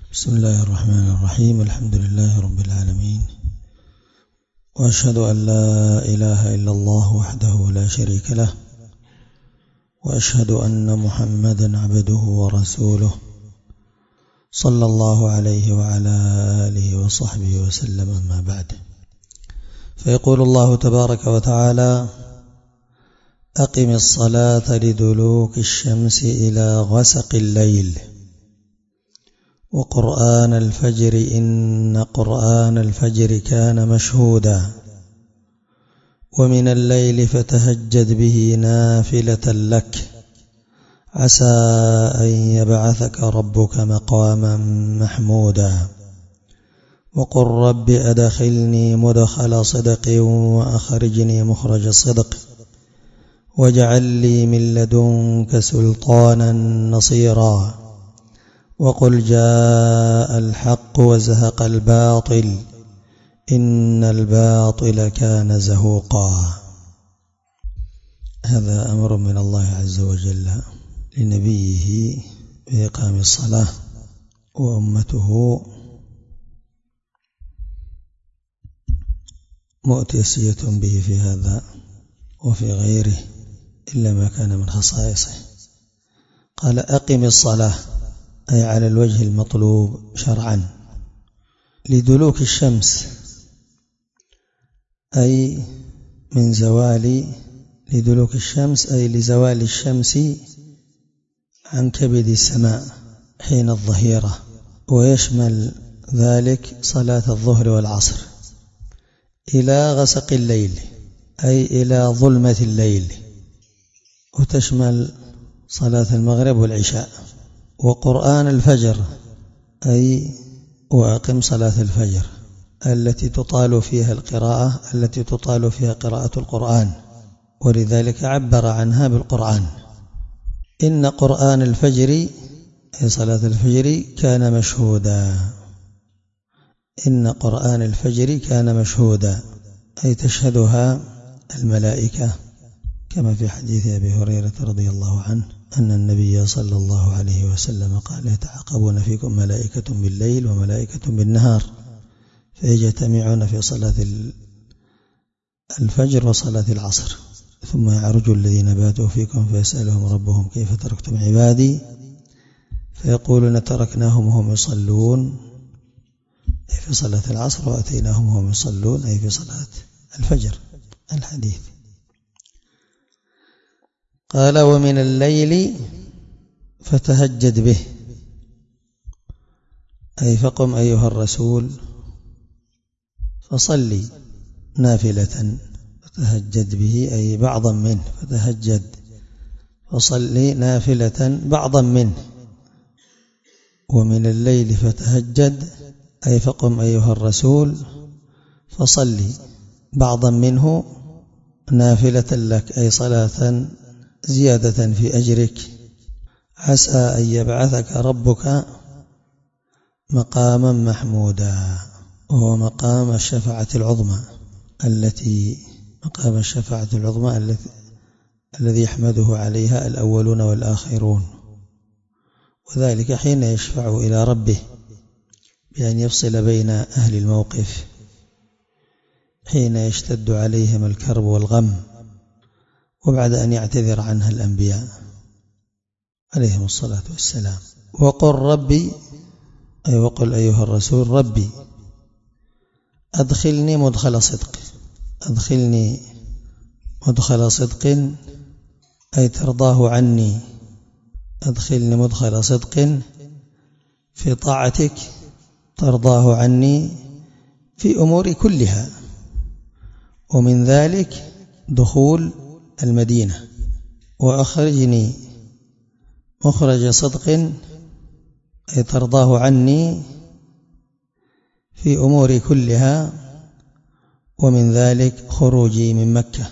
بسم الله الرحمن الرحيم. الحمد لله رب العالمين، وأشهد أن لا إله إلا الله وحده لا شريك له، وأشهد أن محمدا عبده ورسوله صلى الله عليه وعلى آله وصحبه وسلم. أما بعد، فيقول الله تبارك وتعالى: أقم الصلاة لدلوك الشمس إلى غسق الليل وقرآن الفجر إن قرآن الفجر كان مشهودا ومن الليل فتهجد به نافلة لك عسى أن يبعثك ربك مقاما محمودا وقل رب أدخلني مدخل صدق وأخرجني مخرج صدق واجعل لي من لدنك سلطانا نصيرا وقل جاء الحق وزهق الباطل إن الباطل كان زهوقا. هذا أمر من الله عز وجل لنبيه بإقام الصلاة، وأمته مؤتسية به في هذا وفي غيره إلا ما كان من خصائصه. قال: أقم الصلاة، أي على الوجه المطلوب شرعا، لدلوك الشمس، أي من زوال، لدلوك الشمس أي لزوال الشمس عن كبد السماء حين الظهيرة، ويشمل ذلك صلاة الظهر والعصر، إلى غسق الليل أي إلى ظلمة الليل، وتشمل صلاة المغرب والعشاء. وقرآن الفجر أي وأقم صلاة الفجر التي تطال فيها القراءة، التي تطال فيها قراءة القرآن، ولذلك عبر عنها بالقرآن. إن قرآن الفجر أي صلاة الفجر كان مشهودا، إن قرآن الفجر كان مشهودا أي تشهدها الملائكة، كما في حديث أبي هريرة رضي الله عنه أن النبي صلى الله عليه وسلم قال: يتعاقبون فيكم ملائكة بالليل وملائكة بالنهار فيجتمعون في صلاة الفجر وصلاة العصر، ثم يعرج الذين باتوا فيكم فيسألهم ربهم كيف تركتم عبادي فيقولون تركناهم وهم يصلون أي في صلاة العصر، وأتيناهم وهم يصلون أي في صلاة الفجر. الحديث. قال: ومن الليل فتهجد به، أي فقم أيها الرسول فصلي نافلة، فتهجد به أي بعضا منه، فتهجد فصلي نافلة بعضا منه. ومن الليل فتهجد أي فقم أيها الرسول فصلي بعضا منه نافلة لك أي صلاة زيادة في أجرك، عسى أن يبعثك ربك مقاما محمودا، وهو مقام الشفاعة العظمى، مقام الشفاعة العظمى الذي يحمده عليها الأولون والآخرون، وذلك حين يشفع إلى ربه بأن يفصل بين أهل الموقف حين يشتد عليهم الكرب والغم، وبعد أن يعتذر عنها الأنبياء عليهم الصلاة والسلام. وقل ربي أي وقل أيها الرسول ربي أدخلني مدخل صدق، أدخلني مدخل صدق أي ترضاه عني، أدخلني مدخل صدق في طاعتك ترضاه عني في أمور كلها، ومن ذلك دخول المدينة، وأخرجني مخرج صدق أي ترضاه عني في أمور كلها، ومن ذلك خروجي من مكة.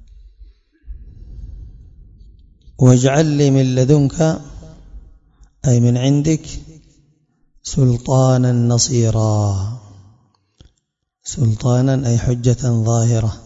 واجعل لي من لدنك أي من عندك سلطانا نصيرا، سلطانا أي حجة ظاهرة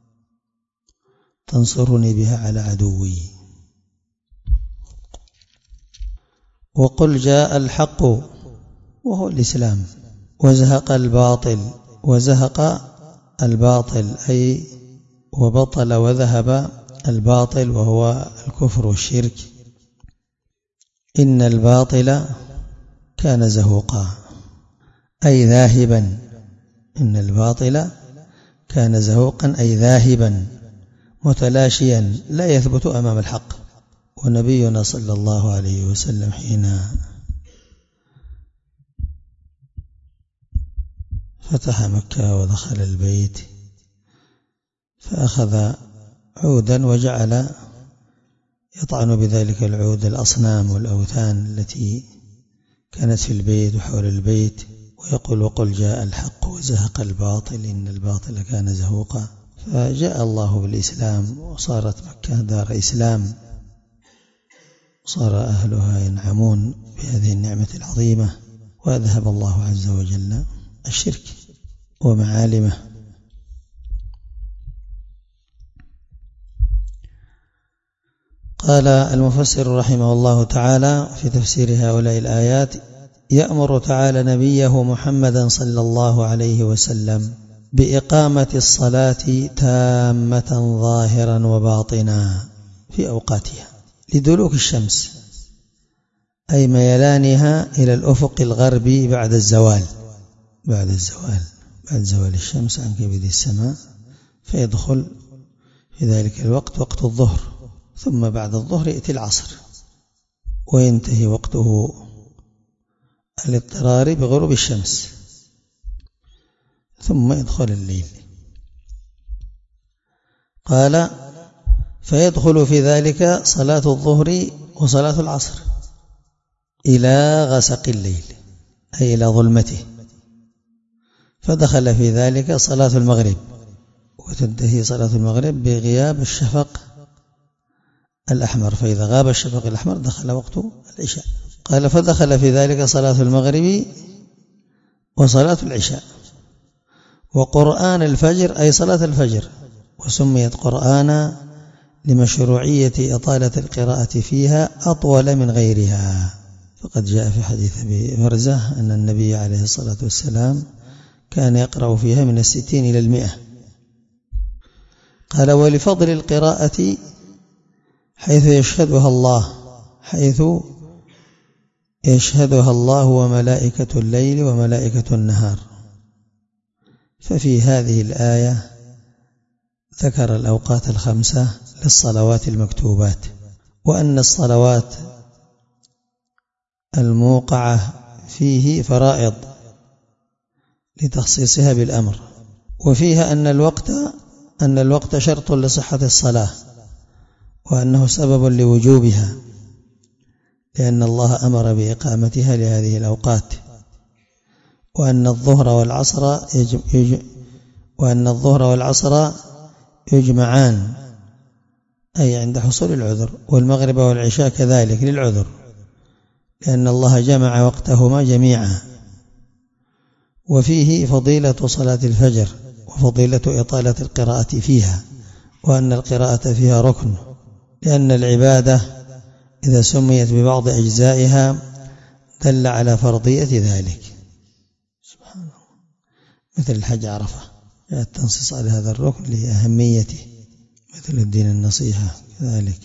تنصرني بها على عدوي. وقل جاء الحق وهو الإسلام. وزهق الباطل أي وبطل وذهب الباطل وهو الكفر والشرك. إن الباطل كان زهوقا أي ذاهبا. إن الباطل كان زهوقا أي ذاهبا متلاشيا لا يثبت أمام الحق. ونبينا صلى الله عليه وسلم حين فتح مكة ودخل البيت فأخذ عودا وجعل يطعن بذلك العود الأصنام والأوثان التي كانت في البيت وحول البيت، ويقول وقل جاء الحق وزهق الباطل إن الباطل كان زهوقا. فجاء الله بالإسلام وصارت مكة دار إسلام، صار أهلها ينعمون بهذه النعمة العظيمة، وأذهب الله عز وجل الشرك ومعالمه. قال المفسر رحمه الله تعالى في تفسير هؤلاء الآيات: يأمر تعالى نبيه محمدا صلى الله عليه وسلم بإقامة الصلاة تامة ظاهرا وباطنا في أوقاتها لدلوك الشمس، أي ميلانها إلى الأفق الغربي بعد زوال الشمس عن كبد السماء، فيدخل في ذلك الوقت وقت الظهر، ثم بعد الظهر يأتي العصر، وينتهي وقته الاضطراري بغروب الشمس، ثم يدخل الليل. قال: فيدخل في ذلك صلاة الظهر وصلاة العصر إلى غسق الليل أي إلى ظلمته، فدخل في ذلك صلاة المغرب، وتنتهي صلاة المغرب بغياب الشفق الأحمر، فإذا غاب الشفق الأحمر دخل وقت العشاء. قال: فدخل في ذلك صلاة المغرب وصلاة العشاء وقرآن الفجر أي صلاة الفجر، وسميت قرآنا لمشروعية إطالة القراءة فيها أطول من غيرها، فقد جاء في حديث أبي برزة أن النبي عليه الصلاة والسلام كان يقرأ فيها من 60 إلى 100. قال: ولفضل القراءة حيث يشهدها الله وملائكة الليل وملائكة النهار. ففي هذه الآية ذكر الأوقات الخمسة للصلوات المكتوبات، وأن الصلوات الموقعة فيه فرائض لتخصيصها بالأمر، وفيها أن الوقت شرط لصحة الصلاة، وأنه سبب لوجوبها، لأن الله أمر بإقامتها لهذه الأوقات، وأن الظهر والعصر يجمعان أي عند حصول العذر، والمغرب والعشاء كذلك للعذر، لأن الله جمع وقتهما جميعا. وفيه فضيلة صلاة الفجر وفضيلة إطالة القراءة فيها، وأن القراءة فيها ركن، لأن العبادة إذا سميت ببعض أجزائها دل على فرضية ذلك. سبحان الله. مثل الحج عرفة جاء التنصيص على هذا الركن لأهميته، مثل الدين النصيحة كذلك.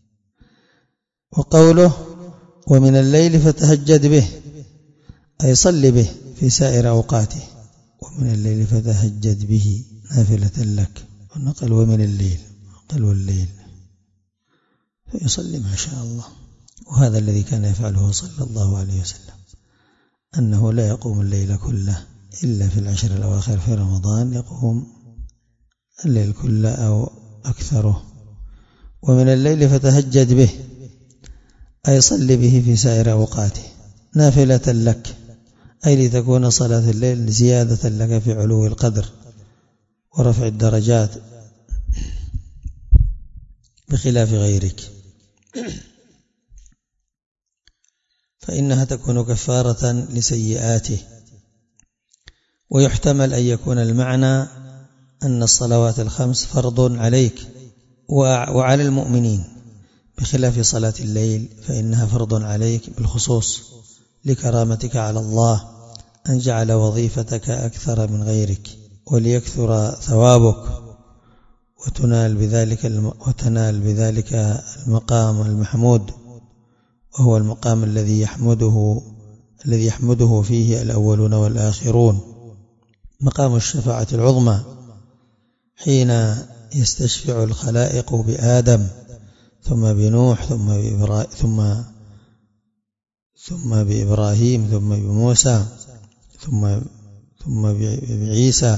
وقوله: ومن الليل فتهجد به أي صل به في سائر أوقاته، ومن الليل فتهجد به نافلة لك، ونقل ومن الليل قال والليل، فيصلي ما شاء الله. وهذا الذي كان يفعله صلى الله عليه وسلم، أنه لا يقوم الليل كله إلا في العشر الأواخر في رمضان، يقوم الليل كله أو أكثره. ومن الليل فتهجد به أي صل به في سائر أوقاته نافلة لك، أي لتكون صلاة الليل زيادة لك في علو القدر ورفع الدرجات بخلاف غيرك، فإنها تكون كفارة لسيئاته. ويحتمل أن يكون المعنى أن الصلوات الخمس فرض عليك وعلى المؤمنين، بخلاف صلاة الليل فإنها فرض عليك بالخصوص، لكرامتك على الله أن جعل وظيفتك أكثر من غيرك وليكثر ثوابك وتنال بذلك المقام المحمود، وهو المقام الذي يحمده فيه الأولون والآخرون، مقام الشفاعة العظمى، حين يستشفع الخلائق بآدم ثم بنوح ثم بإبراهيم ثم بموسى ثم بعيسى،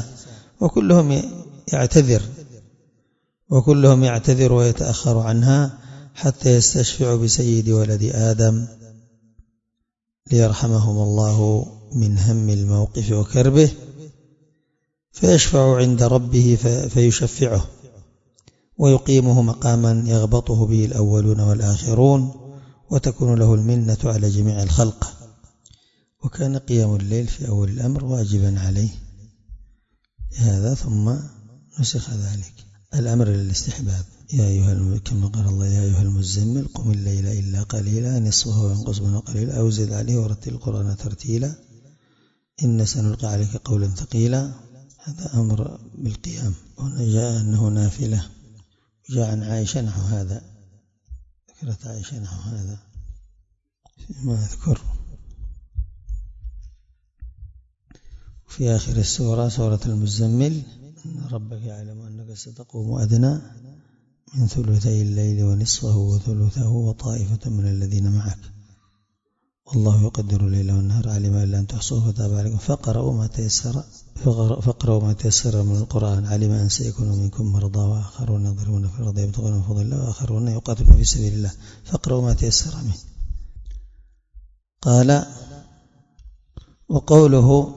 وكلهم يعتذر ويتأخر عنها حتى يستشفع بسيد ولد آدم ليرحمهم الله من هم الموقف وكربه، فيشفع عند ربه فيشفعه ويقيمه مقاما يغبطه به الأولون والآخرون، وتكون له المنة على جميع الخلق. وكان قيام الليل في أول الأمر واجبا عليه هذا، ثم نسخ ذلك الأمر للاستحباب. كما قال الله: يا أيها المزمل قم الليل إلا قليلا نصفه وانقص منه قليلا أو زد عليه ورتل القرآن ترتيلا إن سنلقي عليك قولا ثقيلا. هذا أمر بالقيام. هنا جاء أنه نافلة، جاء عن عائشة نحو هذا، ذكرت عائشة نحو هذا فيما أذكر. في آخر السورة، سورة المزمل: إن ربك يعلم أنك ستقوم أدنى من ثلثي الليل ونصفه وثلثه وطائفة من الذين معك والله يقدر الليل والنهار علم أن لن تحصوه فتاب عليكم فاقرؤوا ما تيسر من القرآن علم أن سيكون منكم مرضى وآخرون يضربون في الأرض يبتغون من فضل الله وآخرون يقاتلون في سبيل الله فاقرؤوا ما تيسر منه. قال: وقوله: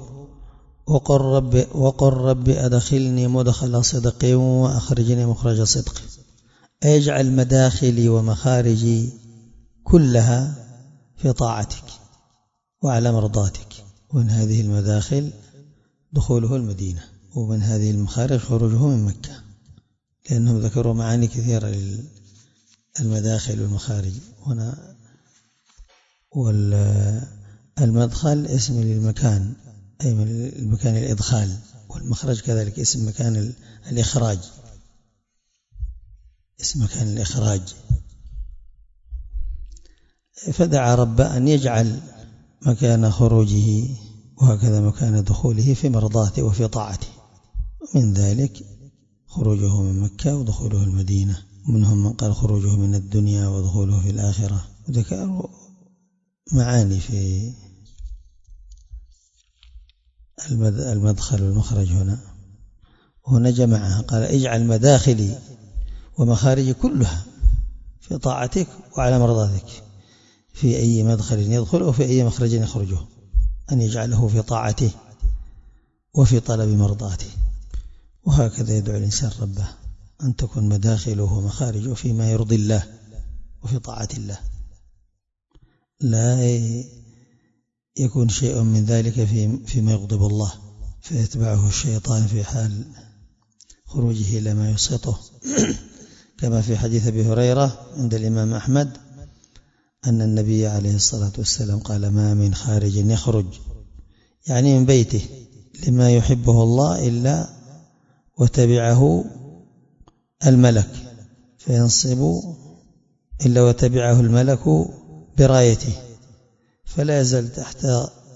وقل رب أدخلني مدخل صدق وأخرجني مخرج صدق، أي اجعل مداخلي ومخارجي كلها في طاعتك وعلى مرضاتك. ومن هذه المداخل دخوله المدينة، ومن هذه المخارج خروجه من مكة، لأنهم ذكروا معاني كثيرة للمداخل والمخارج هنا. والمدخل اسم للمكان، أي من المكان الإدخال، والمخرج كذلك اسم مكان الإخراج، اسم مكان الإخراج. فدعا رب أن يجعل مكان خروجه وهكذا مكان دخوله في مرضاته وفي طاعته، ومن ذلك خروجه من مكة ودخوله المدينة. منهم من قال خروجه من الدنيا ودخوله في الآخرة، وذكروا معاني في المدخل والمخرج. هنا جمعها، قال: اجعل مداخلي ومخارجي كلها في طاعتك وعلى مرضاتك، في أي مدخل يدخل وفي أي مخرج يخرجه، أن يجعله في طاعته وفي طلب مرضاته. وهكذا يدعو الإنسان ربه أن تكون مداخله ومخارجه فيما يرضي الله وفي طاعة الله، لا يكون شيء من ذلك فيما يغضب الله فيتبعه الشيطان في حال خروجه إلى ما يسخطه، كما في حديث أبي هريرة عند الإمام أحمد أن النبي عليه الصلاة والسلام قال: ما من خارج يخرج، يعني من بيته، لما يحبه الله إلا وتبعه الملك فينصب، إلا وتبعه الملك برايته، فلا يزال تحت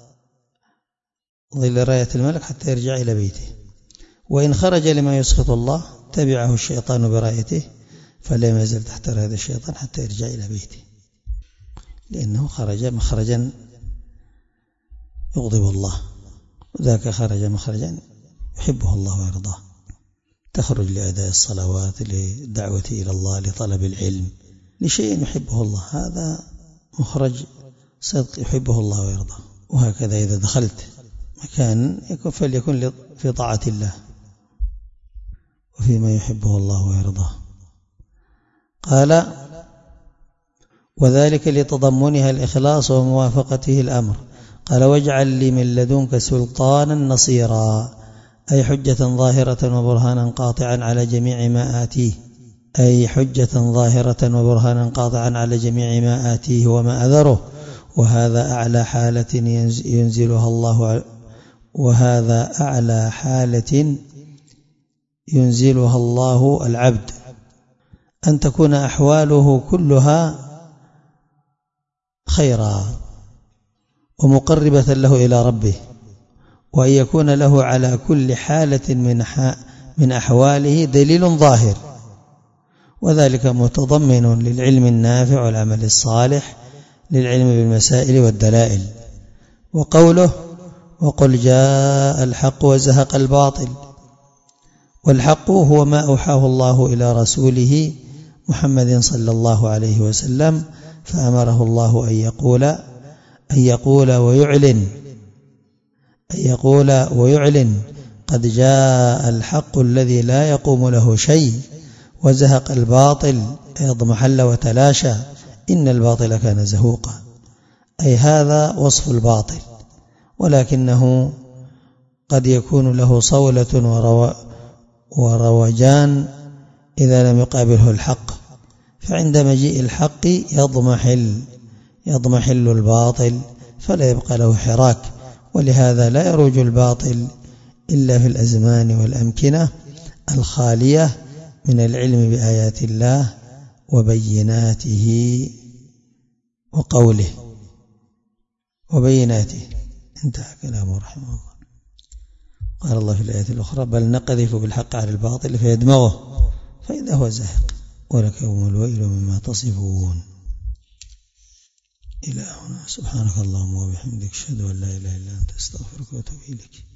ظل راية الملك حتى يرجع إلى بيته. وإن خرج لما يسخط الله تبعه الشيطان برايته، فلا يزال تحت راية الشيطان حتى يرجع إلى بيته، لأنه خرج مخرجا يغضب الله، وذاك خرج مخرجا يحبه الله ويرضاه. تخرج لأداء الصلوات، للدعوة إلى الله، لطلب العلم، لشيء يحبه الله، هذا مخرج صدق يحبه الله ويرضاه. وهكذا إذا دخلت مكان فليكن في طاعة الله وفيما يحبه الله ويرضاه. قال: وذلك لتضمنها الإخلاص وموافقته الأمر. قال: واجعل لي من لدنك سلطانا نصيرا، أي حجة ظاهرة وبرهانا قاطعا على جميع ما آتيه، أي حجة ظاهرة وبرهانا قاطعا على جميع ما آتيه وما أذره، وهذا أعلى حالة ينزلها الله، وهذا أعلى حالة ينزلها الله العبد، أن تكون أحواله كلها خيرا ومقربة له إلى ربه، وأن يكون له على كل حالة من أحواله دليل ظاهر، وذلك متضمن للعلم النافع والعمل الصالح، للعلم بالمسائل والدلائل. وقوله وقل جاء الحق وزهق الباطل، والحق هو ما أوحاه الله إلى رسوله محمد صلى الله عليه وسلم، فأمره الله أن يقول ويعلن قد جاء الحق الذي لا يقوم له شيء، وزهق الباطل أي اضمحل وتلاشى، إن الباطل كان زهوقا، أي هذا وصف الباطل، ولكنه قد يكون له صولة وروجان إذا لم يقابله الحق، فعند مجيء الحق يضمحل الباطل فلا يبقى له حراك، ولهذا لا يروج الباطل إلا في الأزمان والأمكنة الخالية من العلم بآيات الله وبيناته وقوله وبيناته. انتهى كلامه رحمه الله. قال الله في الآية الأخرى بل نقذف بالحق على الباطل فيدمغه فإذا هو زاهق ولكم الويل مما تصفون. إلى هنا. سبحانك اللهم وبحمدك أشهد أن لا إله إلا أنت أستغفرك وأتوب إليك.